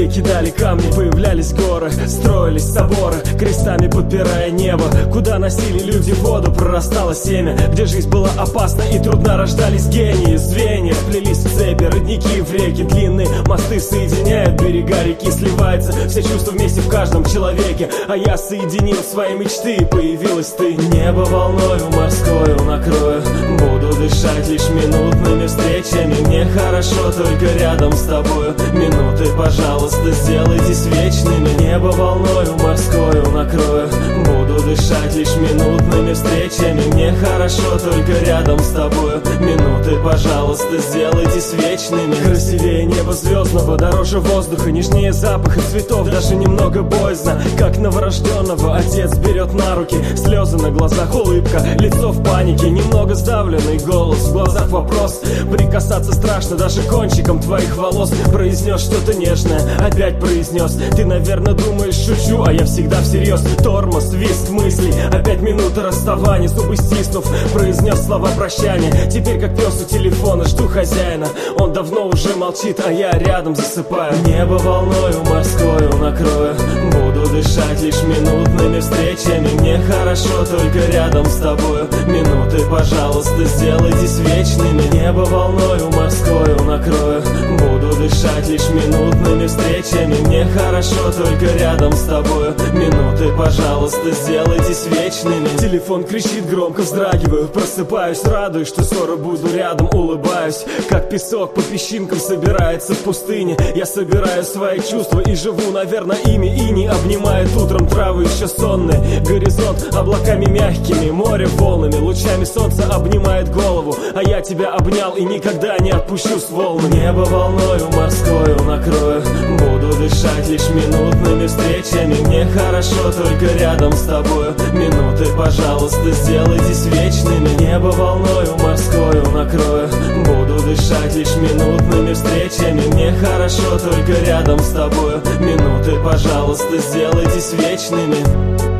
где кидали камни, появлялись горы, строились соборы, крестами подпирая небо. Куда носили люди воду, прорастало семя. Где жизнь была опасна и трудна, рождались гении. Звенья плелись в цепи, родники в реки, длинные мосты соединяют берега реки. Сливается все чувства вместе в каждом человеке. А я соединил свои мечты, и появилась ты. Небо волною морскою накрою, буду дышать лишь минутными встречами. Мне хорошо только рядом с тобою. Минуты, пожалуйста, сделайтесь вечными. Небо волною морскою накрою, буду дышать лишь минутными встречами. Мне хорошо только рядом с тобою. Минуты, пожалуйста, сделайтесь вечными. Красивее неба звездного, дороже воздуха, нежнее запаха цветов. Даже немного боязно, как новорожденного отец берет на руки. Слезы на глазах, улыбка, лицо в панике, немного сдавленный голос, в глазах вопрос. Прикасаться страшно даже кончиком твоих волос. Произнес что-то нежное, опять произнес. Ты, наверное, думаешь, шучу, а я всегда всерьез. Тормоз, визг мыслей, опять минута расставания. Зубы стиснув, произнес слова прощания. Теперь как пес у телефона, жду хозяина. Он давно уже молчит, а я рядом засыпаю. Небо волною морскою накрою, буду дышать лишь минутными встречами. Мне хорошо только рядом с тобою. Минуты, пожалуйста, сделайтесь вечными. Небо волною морскою накрою, буду дышать лишь минутными встречами. Мне хорошо только рядом с тобою. Минуты, пожалуйста, сделайтесь вечными. Телефон кричит громко, вздрагиваю, просыпаюсь, радуюсь, что скоро буду рядом, улыбаюсь. Как песок по песчинкам собирается в пустыне. Я собираю свои чувства и живу, наверное, ими. Иней обнимает утром травы еще сонные. Горизонт облаками мягкими, море волнами, лучами солнца обнимает голову. А я тебя обнял и никогда не отпущу с волнами. Небо волною морскою накрою, буду дышать лишь минутными встречами. Мне хорошо только рядом с тобою. Минуты, пожалуйста, сделайтесь вечными. Небо волною морскою накрою, буду дышать лишь минутными встречами. Мне хорошо только рядом с тобою. Минуты, пожалуйста, сделайтесь вечными.